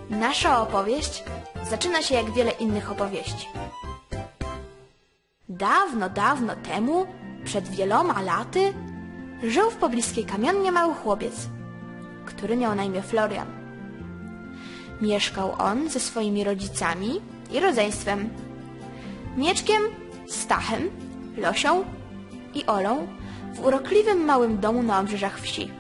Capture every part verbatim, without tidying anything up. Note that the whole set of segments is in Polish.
Nasza opowieść zaczyna się jak wiele innych opowieści. Dawno, dawno temu, przed wieloma laty, żył w pobliskiej Kamionnie mały chłopiec, który miał na imię Florian. Mieszkał on ze swoimi rodzicami i rodzeństwem, Mieczkiem, Stachem, Losią i Olą w urokliwym małym domu na obrzeżach wsi.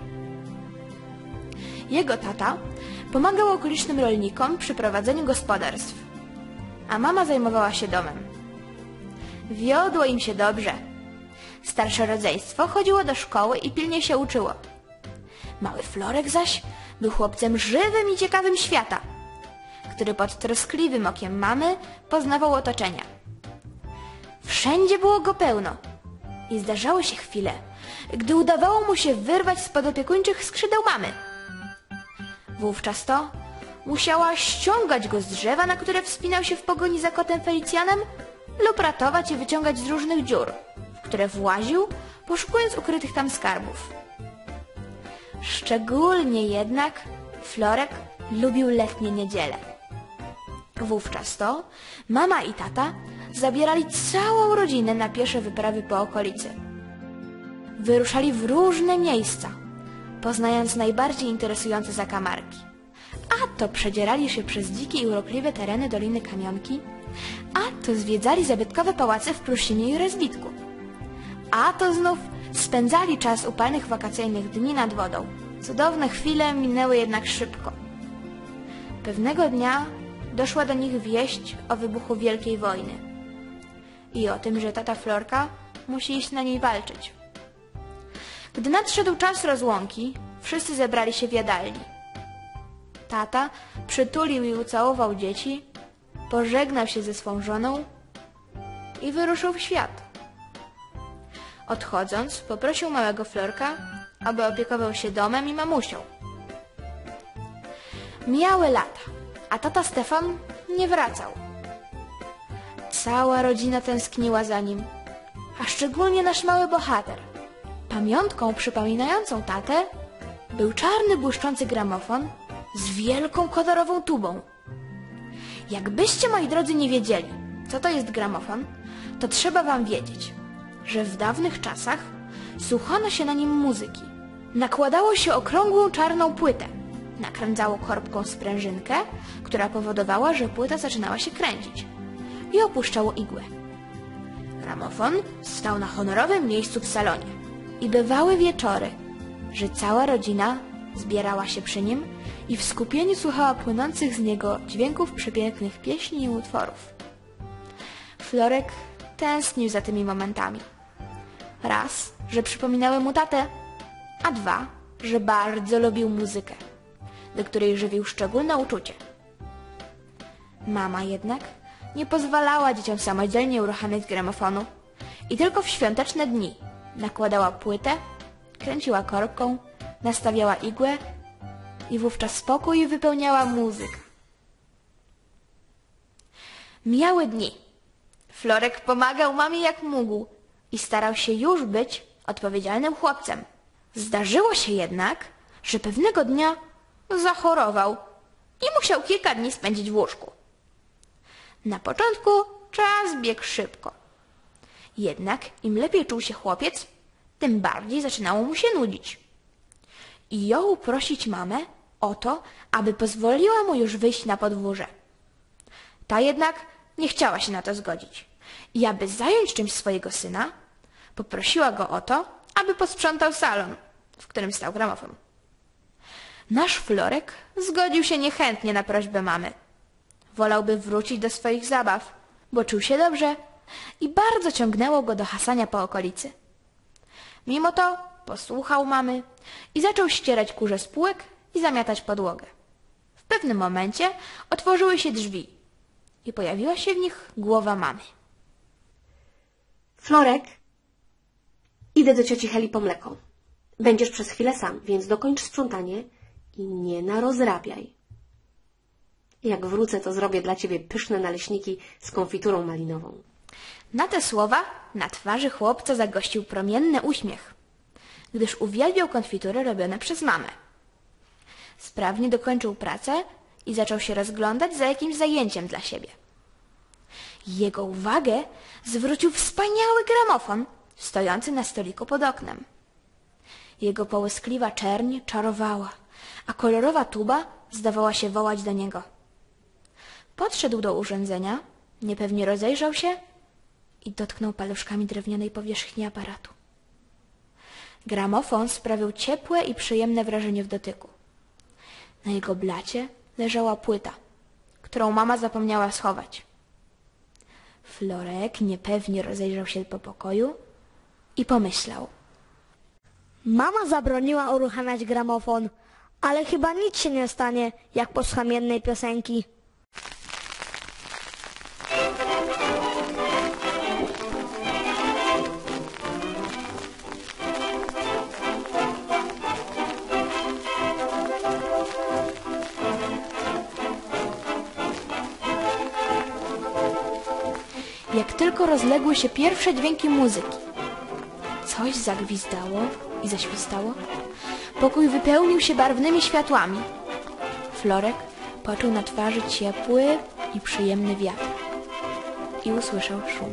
Jego tata pomagał okolicznym rolnikom przy prowadzeniu gospodarstw, a mama zajmowała się domem. Wiodło im się dobrze. Starsze rodzeństwo chodziło do szkoły i pilnie się uczyło. Mały Florek zaś był chłopcem żywym i ciekawym świata, który pod troskliwym okiem mamy poznawał otoczenia. Wszędzie było go pełno i zdarzały się chwile, gdy udawało mu się wyrwać spod opiekuńczych skrzydeł mamy. Wówczas to musiała ściągać go z drzewa, na które wspinał się w pogoni za kotem Felicjanem, lub ratować i wyciągać z różnych dziur, w które właził, poszukując ukrytych tam skarbów. Szczególnie jednak Florek lubił letnie niedziele. Wówczas to mama i tata zabierali całą rodzinę na piesze wyprawy po okolicy. Wyruszali w różne miejsca, poznając najbardziej interesujące zakamarki. A to przedzierali się przez dzikie i urokliwe tereny Doliny Kamionki, a to zwiedzali zabytkowe pałace w Pruszczynie i Rozbitku, a to znów spędzali czas upalnych wakacyjnych dni nad wodą. Cudowne chwile minęły jednak szybko. Pewnego dnia doszła do nich wieść o wybuchu Wielkiej Wojny i o tym, że tata Florka musi iść na niej walczyć. Gdy nadszedł czas rozłąki, wszyscy zebrali się w jadalni. Tata przytulił i ucałował dzieci, pożegnał się ze swą żoną i wyruszył w świat. Odchodząc, poprosił małego Florka, aby opiekował się domem i mamusią. Mijały lata, a tata Stefan nie wracał. Cała rodzina tęskniła za nim, a szczególnie nasz mały bohater. Pamiątką przypominającą tatę był czarny, błyszczący gramofon z wielką kolorową tubą. Jakbyście, moi drodzy, nie wiedzieli, co to jest gramofon, to trzeba wam wiedzieć, że w dawnych czasach słuchano się na nim muzyki. Nakładało się okrągłą czarną płytę, nakręcało korbką sprężynkę, która powodowała, że płyta zaczynała się kręcić, i opuszczało igłę. Gramofon stał na honorowym miejscu w salonie i bywały wieczory, że cała rodzina zbierała się przy nim i w skupieniu słuchała płynących z niego dźwięków przepięknych pieśni i utworów. Florek tęsknił za tymi momentami. Raz, że przypominały mu tatę, a dwa, że bardzo lubił muzykę, do której żywił szczególne uczucie. Mama jednak nie pozwalała dzieciom samodzielnie uruchamiać gramofonu i tylko w świąteczne dni nakładała płytę, kręciła korbką, nastawiała igłę i wówczas pokój wypełniała muzyka. Mijały dni. Florek pomagał mamie jak mógł i starał się już być odpowiedzialnym chłopcem. Zdarzyło się jednak, że pewnego dnia zachorował i musiał kilka dni spędzić w łóżku. Na początku czas biegł szybko. Jednak im lepiej czuł się chłopiec, tym bardziej zaczynało mu się nudzić. I jął prosić mamę o to, aby pozwoliła mu już wyjść na podwórze. Ta jednak nie chciała się na to zgodzić i aby zająć czymś swojego syna, poprosiła go o to, aby posprzątał salon, w którym stał gramofon. Nasz Florek zgodził się niechętnie na prośbę mamy. Wolałby wrócić do swoich zabaw, bo czuł się dobrze i bardzo ciągnęło go do hasania po okolicy. Mimo to posłuchał mamy i zaczął ścierać kurze z półek i zamiatać podłogę. W pewnym momencie otworzyły się drzwi i pojawiła się w nich głowa mamy. Florek, idę do cioci Heli po mleko. Będziesz przez chwilę sam, więc dokończ sprzątanie i nie narozrabiaj. Jak wrócę, to zrobię dla ciebie pyszne naleśniki z konfiturą malinową. Na te słowa na twarzy chłopca zagościł promienny uśmiech, gdyż uwielbiał konfitury robione przez mamę. Sprawnie dokończył pracę i zaczął się rozglądać za jakimś zajęciem dla siebie. Jego uwagę zwrócił wspaniały gramofon stojący na stoliku pod oknem. Jego połyskliwa czerń czarowała, a kolorowa tuba zdawała się wołać do niego. Podszedł do urządzenia, niepewnie rozejrzał się i dotknął paluszkami drewnianej powierzchni aparatu. Gramofon sprawiał ciepłe i przyjemne wrażenie w dotyku. Na jego blacie leżała płyta, którą mama zapomniała schować. Florek niepewnie rozejrzał się po pokoju i pomyślał. Mama zabroniła uruchamiać gramofon, ale chyba nic się nie stanie, jak posłucham jednej piosenki. Jak tylko rozległy się pierwsze dźwięki muzyki, coś zagwizdało i zaświstało. Pokój wypełnił się barwnymi światłami. Florek poczuł na twarzy ciepły i przyjemny wiatr i usłyszał szum.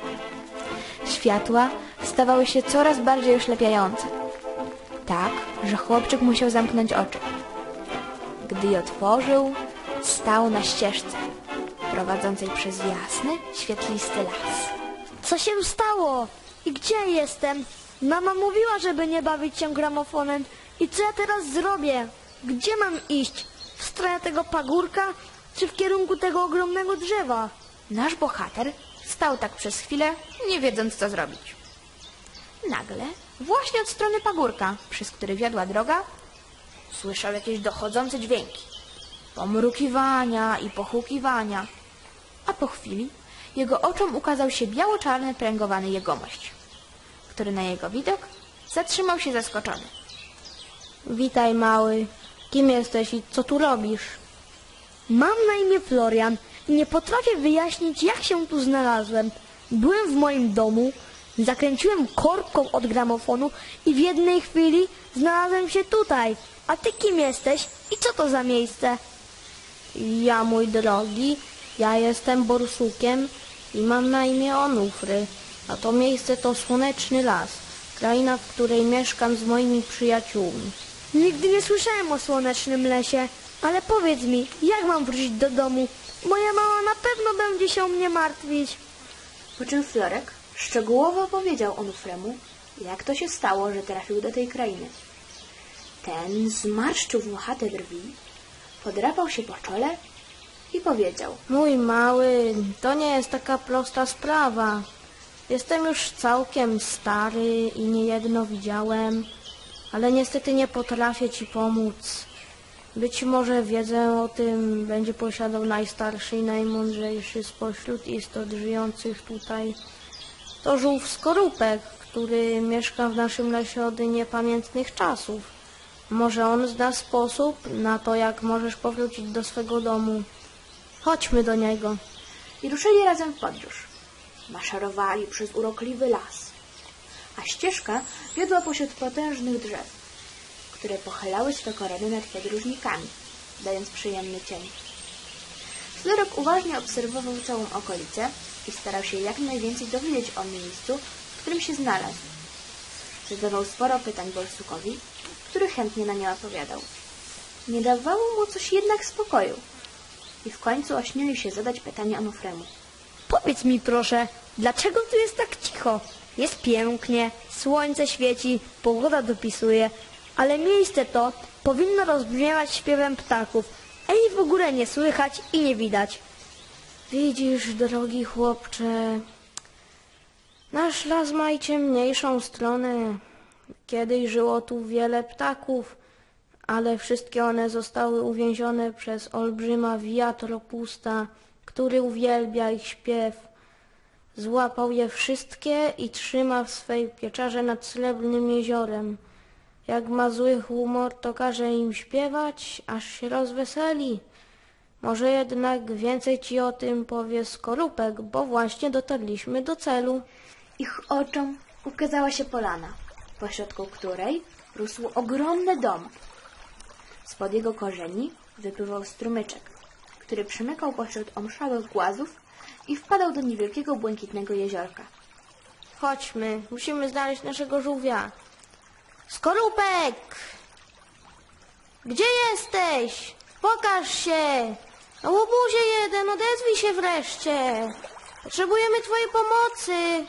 Światła stawały się coraz bardziej oślepiające, tak, że chłopczyk musiał zamknąć oczy. Gdy je otworzył, stał na ścieżce prowadzącej przez jasny, świetlisty las. Co się stało? I gdzie jestem? Mama mówiła, żeby nie bawić się gramofonem. I co ja teraz zrobię? Gdzie mam iść? W stronę tego pagórka, czy w kierunku tego ogromnego drzewa? Nasz bohater stał tak przez chwilę, nie wiedząc, co zrobić. Nagle, właśnie od strony pagórka, przez który wiodła droga, słyszał jakieś dochodzące dźwięki. Pomrukiwania i pochukiwania. A po chwili jego oczom ukazał się biało-czarny pręgowany jegomość, który na jego widok zatrzymał się zaskoczony. Witaj, mały. Kim jesteś i co tu robisz? Mam na imię Florian i nie potrafię wyjaśnić, jak się tu znalazłem. Byłem w moim domu, zakręciłem korbką od gramofonu i w jednej chwili znalazłem się tutaj. A ty kim jesteś i co to za miejsce? Ja, mój drogi, ja jestem borsukiem i mam na imię Onufry, a to miejsce to Słoneczny Las, kraina, w której mieszkam z moimi przyjaciółmi. Nigdy nie słyszałem o Słonecznym Lesie, ale powiedz mi, jak mam wrócić do domu? Moja mama na pewno będzie się o mnie martwić. Po czym Florek szczegółowo opowiedział Onufremu, jak to się stało, że trafił do tej krainy. Ten zmarszczył włochate brwi, podrapał się po czole i powiedział: Mój mały, to nie jest taka prosta sprawa. Jestem już całkiem stary i niejedno widziałem, ale niestety nie potrafię ci pomóc. Być może wiedzę o tym będzie posiadał najstarszy i najmądrzejszy spośród istot żyjących tutaj. To żółw skorupek, który mieszka w naszym lesie od niepamiętnych czasów. Może on zna sposób na to, jak możesz powrócić do swego domu. Chodźmy do niego. I ruszyli razem w podróż. Maszerowali przez urokliwy las, a ścieżka wiodła pośród potężnych drzew, które pochylały swe korony nad podróżnikami, dając przyjemny cień. Florek uważnie obserwował całą okolicę i starał się jak najwięcej dowiedzieć o miejscu, w którym się znalazł. Zadawał sporo pytań borsukowi, który chętnie na nie odpowiadał. Nie dawało mu coś jednak spokoju i w końcu ośmielił się zadać pytanie Onufremu. Powiedz mi proszę, dlaczego tu jest tak cicho? Jest pięknie, słońce świeci, pogoda dopisuje, ale miejsce to powinno rozbrzmiewać śpiewem ptaków, a jej w ogóle nie słychać i nie widać. Widzisz, drogi chłopcze, nasz las ma i ciemniejszą stronę. Kiedyś żyło tu wiele ptaków, ale wszystkie one zostały uwięzione przez olbrzyma wiatropusta, który uwielbia ich śpiew. Złapał je wszystkie i trzyma w swej pieczarze nad srebrnym jeziorem. Jak ma zły humor, to każe im śpiewać, aż się rozweseli. Może jednak więcej ci o tym powie Skorupek, bo właśnie dotarliśmy do celu. Ich oczom ukazała się polana, pośrodku której rósł ogromny dom. Spod jego korzeni wypływał strumyczek, który przemykał pośród omszałych głazów i wpadał do niewielkiego błękitnego jeziorka. Chodźmy, musimy znaleźć naszego żółwia. Skorupek! Gdzie jesteś? Pokaż się! No łobuzie jeden, odezwij się wreszcie! Potrzebujemy twojej pomocy!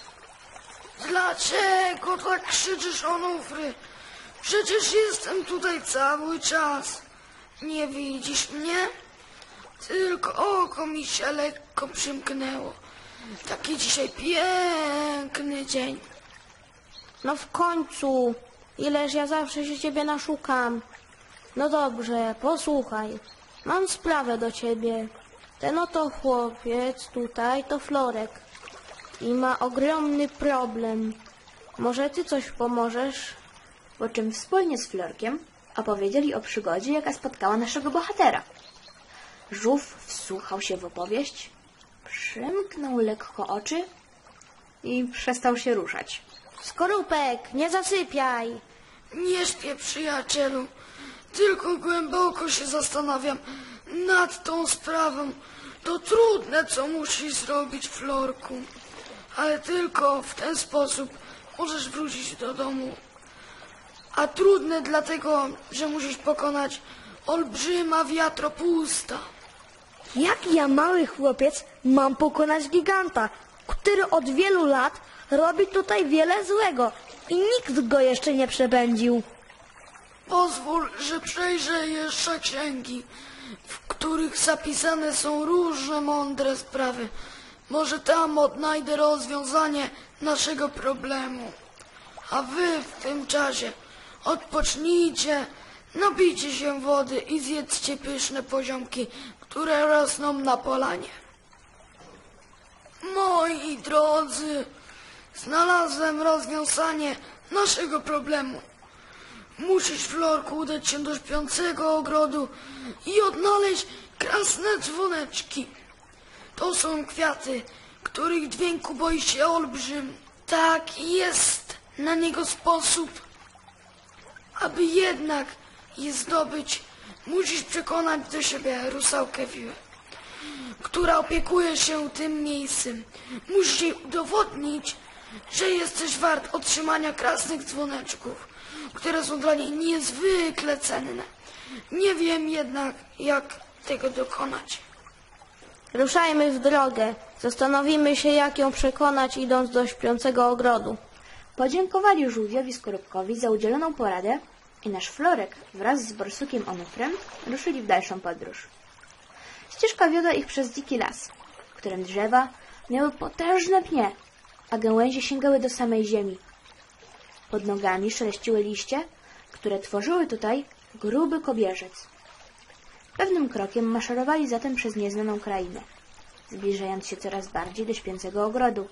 Dlaczego tak krzyczysz, Onufry? Przecież jestem tutaj cały czas. Nie widzisz mnie? Tylko oko mi się lekko przymknęło. Taki dzisiaj piękny dzień. No w końcu, ileż ja zawsze się ciebie naszukam. No dobrze, posłuchaj. Mam sprawę do ciebie. Ten oto chłopiec tutaj to Florek i ma ogromny problem. Może ty coś pomożesz? Po czym wspólnie z Florkiem opowiedzieli o przygodzie, jaka spotkała naszego bohatera. Żółw wsłuchał się w opowieść, przymknął lekko oczy i przestał się ruszać. Skorupek, nie zasypiaj! Nie śpię, przyjacielu. Tylko głęboko się zastanawiam nad tą sprawą. To trudne, co musisz zrobić, Florku. Ale tylko w ten sposób możesz wrócić do domu. A trudne dlatego, że musisz pokonać olbrzyma wiatropusta. Jak ja, mały chłopiec, mam pokonać giganta, który od wielu lat robi tutaj wiele złego i nikt go jeszcze nie przepędził? Pozwól, że przejrzę jeszcze księgi, w których zapisane są różne mądre sprawy. Może tam odnajdę rozwiązanie naszego problemu. A wy w tym czasie odpocznijcie, napijcie się wody i zjedzcie pyszne poziomki, które rosną na polanie. Moi drodzy, znalazłem rozwiązanie naszego problemu. Musisz, Florku, udać się do śpiącego ogrodu i odnaleźć krasne dzwoneczki. To są kwiaty, których dźwięku boi się olbrzym. Tak jest na niego sposób. Aby jednak je zdobyć, musisz przekonać do siebie rusałkę Wiłę, która opiekuje się tym miejscem. Musisz jej udowodnić, że jesteś wart otrzymania krasnych dzwoneczków, które są dla niej niezwykle cenne. Nie wiem jednak, jak tego dokonać. Ruszajmy w drogę. Zastanowimy się, jak ją przekonać, idąc do śpiącego ogrodu. Podziękowali żółwiowi Skorupkowi za udzieloną poradę i nasz Florek wraz z borsukiem Onufrem ruszyli w dalszą podróż. Ścieżka wiodła ich przez dziki las, w którym drzewa miały potężne pnie, a gałęzie sięgały do samej ziemi. Pod nogami szeleściły liście, które tworzyły tutaj gruby kobierzec. Pewnym krokiem maszerowali zatem przez nieznaną krainę, zbliżając się coraz bardziej do śpiącego ogrodu.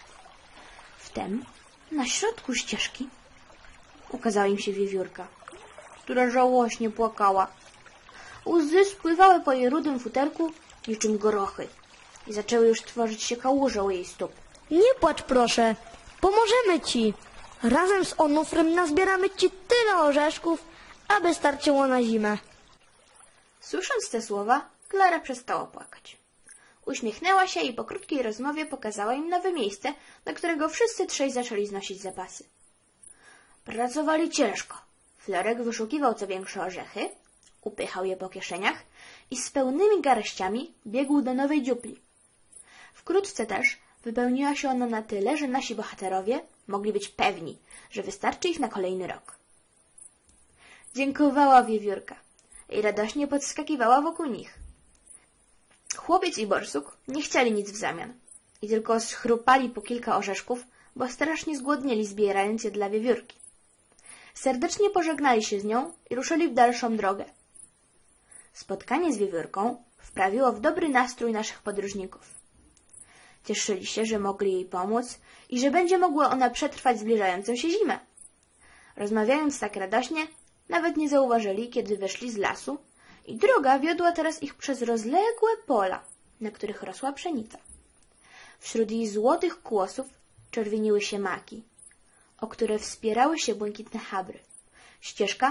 Wtem na środku ścieżki ukazała im się wiewiórka, która żałośnie płakała. Łzy spływały po jej rudym futerku niczym gorochy i zaczęły już tworzyć się kałuże u jej stóp. Nie płacz, proszę, pomożemy ci. Razem z Onufrem nazbieramy ci tyle orzeszków, aby starczyło na zimę. Słysząc te słowa, Klara przestała płakać. Uśmiechnęła się i po krótkiej rozmowie pokazała im nowe miejsce, do którego wszyscy trzej zaczęli znosić zapasy. Pracowali ciężko. Florek wyszukiwał co większe orzechy, upychał je po kieszeniach i z pełnymi garściami biegł do nowej dziupli. Wkrótce też wypełniła się ona na tyle, że nasi bohaterowie mogli być pewni, że wystarczy ich na kolejny rok. Dziękowała wiewiórka i radośnie podskakiwała wokół nich. Chłopiec i borsuk nie chcieli nic w zamian i tylko schrupali po kilka orzeszków, bo strasznie zgłodnieli, zbierając je dla wiewiórki. Serdecznie pożegnali się z nią i ruszyli w dalszą drogę. Spotkanie z wiewiórką wprawiło w dobry nastrój naszych podróżników. Cieszyli się, że mogli jej pomóc i że będzie mogła ona przetrwać zbliżającą się zimę. Rozmawiając tak radośnie, nawet nie zauważyli, kiedy wyszli z lasu i droga wiodła teraz ich przez rozległe pola, na których rosła pszenica. Wśród jej złotych kłosów czerwieniły się maki, o które wspierały się błękitne chabry. Ścieżka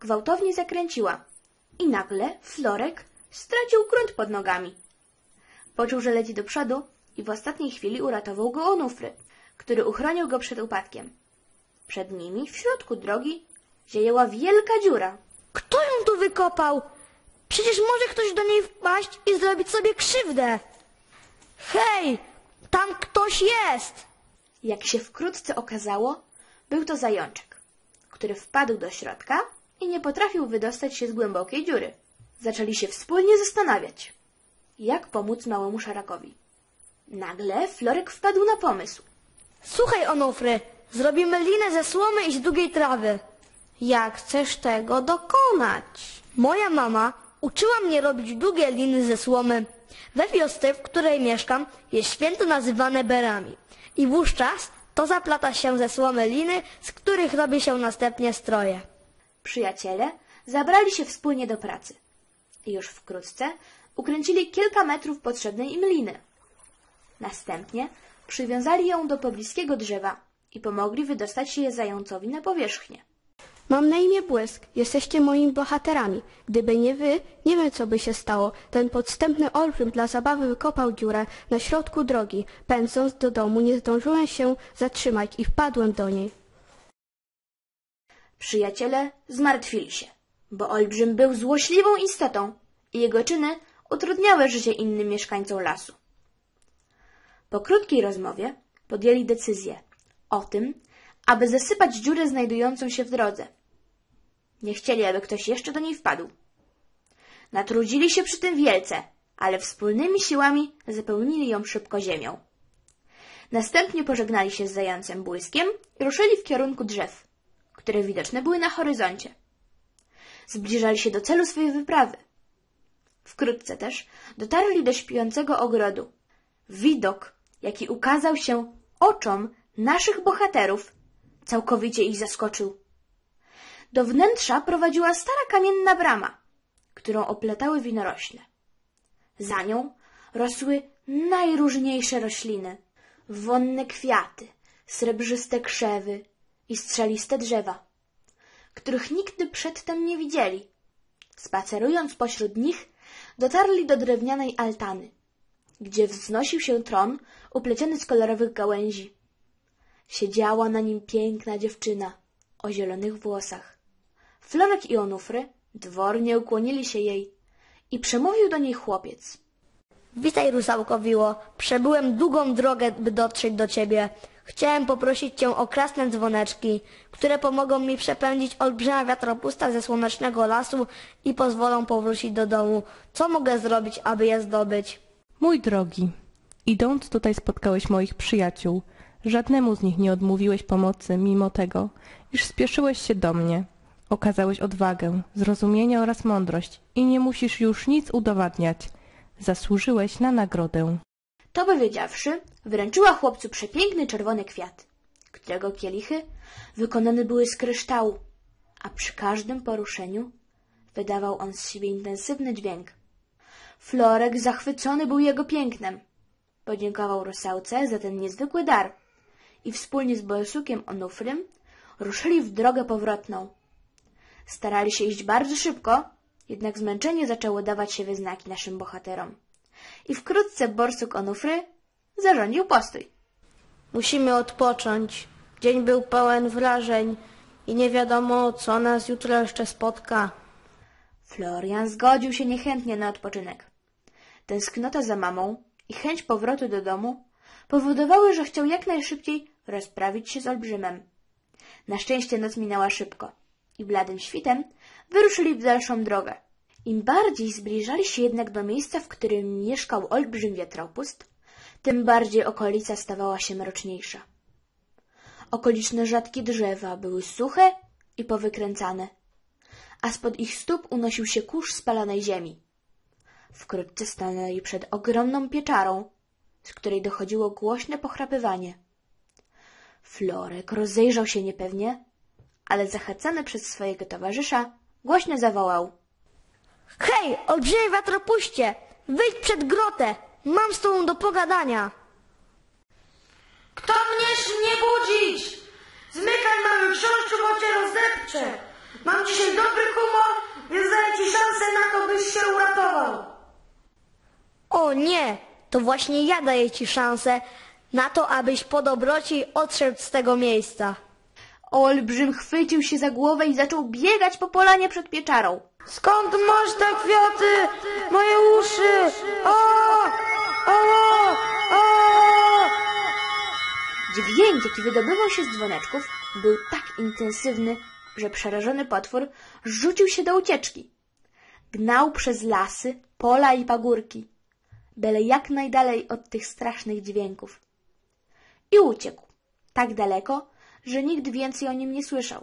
gwałtownie zakręciła i nagle Florek stracił grunt pod nogami. Poczuł, że leci do przodu i w ostatniej chwili uratował go Onufry, który uchronił go przed upadkiem. Przed nimi, w środku drogi, ziejąła wielka dziura. Kto ją tu wykopał? Przecież może ktoś do niej wpaść i zrobić sobie krzywdę. Hej, tam ktoś jest! Jak się wkrótce okazało, był to zajączek, który wpadł do środka i nie potrafił wydostać się z głębokiej dziury. Zaczęli się wspólnie zastanawiać, jak pomóc małemu szarakowi. Nagle Florek wpadł na pomysł. Słuchaj, Onufry, zrobimy linę ze słomy i z długiej trawy. Jak chcesz tego dokonać? Moja mama uczyła mnie robić długie liny ze słomy. We wiosce, w której mieszkam, jest święto nazywane berami. I wówczas to zaplata się ze słomy liny, z których robi się następnie stroje. Przyjaciele zabrali się wspólnie do pracy i już wkrótce ukręcili kilka metrów potrzebnej im liny. Następnie przywiązali ją do pobliskiego drzewa i pomogli wydostać się zającowi na powierzchnię. Mam na imię Błysk. Jesteście moimi bohaterami. Gdyby nie wy, nie wiem, co by się stało. Ten podstępny olbrzym dla zabawy wykopał dziurę na środku drogi. Pędząc do domu, nie zdążyłem się zatrzymać i wpadłem do niej. Przyjaciele zmartwili się, bo olbrzym był złośliwą istotą i jego czyny utrudniały życie innym mieszkańcom lasu. Po krótkiej rozmowie podjęli decyzję o tym, aby zasypać dziurę znajdującą się w drodze. Nie chcieli, aby ktoś jeszcze do niej wpadł. Natrudzili się przy tym wielce, ale wspólnymi siłami zapełnili ją szybko ziemią. Następnie pożegnali się z zającem Błyskiem i ruszyli w kierunku drzew, które widoczne były na horyzoncie. Zbliżali się do celu swojej wyprawy. Wkrótce też dotarli do śpiącego ogrodu. Widok, jaki ukazał się oczom naszych bohaterów, całkowicie ich zaskoczył. Do wnętrza prowadziła stara kamienna brama, którą oplatały winorośle. Za nią rosły najróżniejsze rośliny, wonne kwiaty, srebrzyste krzewy i strzeliste drzewa, których nigdy przedtem nie widzieli. Spacerując pośród nich, dotarli do drewnianej altany, gdzie wznosił się tron upleciony z kolorowych gałęzi. Siedziała na nim piękna dziewczyna o zielonych włosach. Florek i Onufry dwornie ukłonili się jej i przemówił do niej chłopiec. Witaj, Rusałko Wiło. Przebyłem długą drogę, by dotrzeć do ciebie. Chciałem poprosić cię o krasne dzwoneczki, które pomogą mi przepędzić olbrzymia wiatropusta ze słonecznego lasu i pozwolą powrócić do domu. Co mogę zrobić, aby je zdobyć? Mój drogi, idąc tutaj spotkałeś moich przyjaciół. Żadnemu z nich nie odmówiłeś pomocy, mimo tego, iż spieszyłeś się do mnie. Okazałeś odwagę, zrozumienie oraz mądrość i nie musisz już nic udowadniać. Zasłużyłeś na nagrodę. To powiedziawszy, wręczyła chłopcu przepiękny czerwony kwiat, którego kielichy wykonane były z kryształu, a przy każdym poruszeniu wydawał on z siebie intensywny dźwięk. Florek zachwycony był jego pięknem. Podziękował Rusałce za ten niezwykły dar i wspólnie z Borsukiem Onufrym ruszyli w drogę powrotną. Starali się iść bardzo szybko, jednak zmęczenie zaczęło dawać się we znaki naszym bohaterom. I wkrótce Borsuk Onufry zarządził postój. Musimy odpocząć. Dzień był pełen wrażeń i nie wiadomo, co nas jutro jeszcze spotka. Florian zgodził się niechętnie na odpoczynek. Tęsknota za mamą i chęć powrotu do domu powodowały, że chciał jak najszybciej rozprawić się z olbrzymem. Na szczęście noc minęła szybko i bladym świtem wyruszyli w dalszą drogę. Im bardziej zbliżali się jednak do miejsca, w którym mieszkał olbrzym wiatropust, tym bardziej okolica stawała się mroczniejsza. Okoliczne rzadkie drzewa były suche i powykręcane, a spod ich stóp unosił się kurz spalanej ziemi. Wkrótce stanęli przed ogromną pieczarą, z której dochodziło głośne pochrapywanie. Florek rozejrzał się niepewnie, ale zachęcony przez swojego towarzysza głośno zawołał. Hej, olbrzymie wiatropuście! Wyjdź przed grotę! Mam z tobą do pogadania! Kto mnie nie budzić? Zmykaj, mały książku, bo cię rozdepczę. Mam dzisiaj dobry humor, więc daję ci szansę na to, byś się uratował. O nie, to właśnie ja daję ci szansę na to, abyś po dobroci odszedł z tego miejsca. Olbrzym chwycił się za głowę i zaczął biegać po polanie przed pieczarą. Skąd masz te kwiaty? Moje uszy! O! O! O! Dźwięk, jaki wydobywał się z dzwoneczków, był tak intensywny, że przerażony potwór rzucił się do ucieczki. Gnał przez lasy, pola i pagórki, byle jak najdalej od tych strasznych dźwięków. I uciekł tak daleko, że nikt więcej o nim nie słyszał.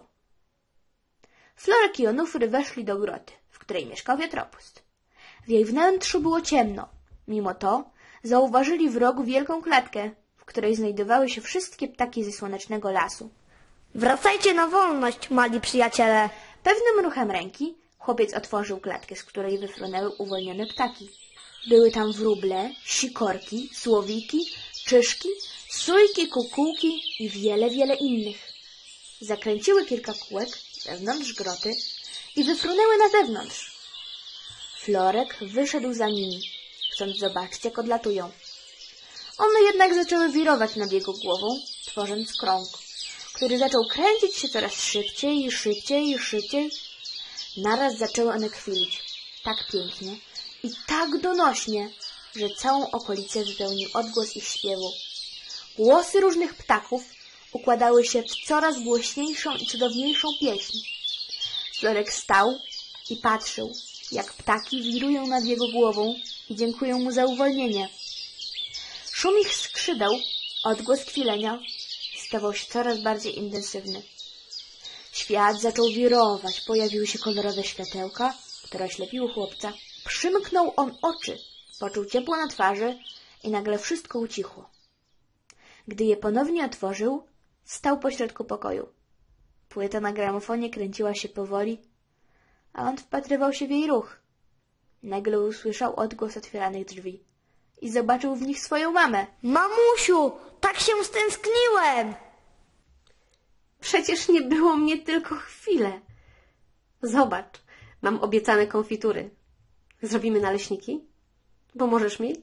Florek i Onufry weszli do groty, w której mieszkał wiatropust. W jej wnętrzu było ciemno. Mimo to zauważyli w rogu wielką klatkę, w której znajdowały się wszystkie ptaki ze słonecznego lasu. Wracajcie na wolność, mali przyjaciele. Pewnym ruchem ręki chłopiec otworzył klatkę, z której wyfrunęły uwolnione ptaki. Były tam wróble, sikorki, słowiki, czyżki, sójki, kukułki i wiele, wiele innych. Zakręciły kilka kółek wewnątrz groty i wyfrunęły na zewnątrz. Florek wyszedł za nimi, chcąc zobaczyć, jak odlatują. One jednak zaczęły wirować nad jego głową, tworząc krąg, który zaczął kręcić się coraz szybciej i szybciej i szybciej. Naraz zaczęły one kwilić, tak pięknie i tak donośnie, że całą okolicę wypełnił odgłos ich śpiewu. Głosy różnych ptaków układały się w coraz głośniejszą i cudowniejszą pieśń. Florek stał i patrzył, jak ptaki wirują nad jego głową i dziękują mu za uwolnienie. Szum ich skrzydeł, odgłos kwilenia stawał się coraz bardziej intensywny. Świat zaczął wirować, pojawiły się kolorowe światełka, które oślepiły chłopca. Przymknął on oczy, poczuł ciepło na twarzy i nagle wszystko ucichło. Gdy je ponownie otworzył, stał pośrodku pokoju. Płyta na gramofonie kręciła się powoli, a on wpatrywał się w jej ruch. Nagle usłyszał odgłos otwieranych drzwi i zobaczył w nich swoją mamę. Mamusiu, tak się stęskniłem! Przecież nie było mnie tylko chwilę. Zobacz, mam obiecane konfitury. Zrobimy naleśniki? Pomożesz mi?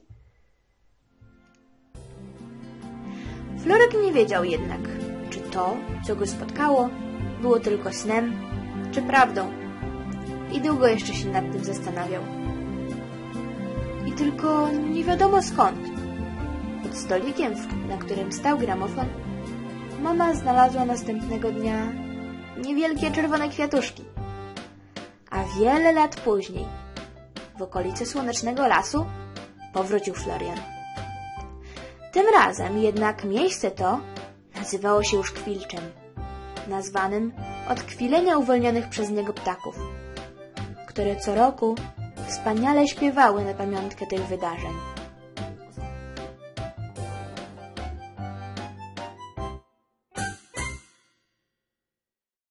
Florek nie wiedział jednak, czy to, co go spotkało, było tylko snem, czy prawdą. I długo jeszcze się nad tym zastanawiał. I tylko nie wiadomo skąd. Pod stolikiem, na którym stał gramofon, mama znalazła następnego dnia niewielkie czerwone kwiatuszki. A wiele lat później, w okolicy słonecznego lasu, powrócił Florian. Tym razem jednak miejsce to nazywało się już Kwilczem, nazwanym od kwilenia uwolnionych przez niego ptaków, które co roku wspaniale śpiewały na pamiątkę tych wydarzeń.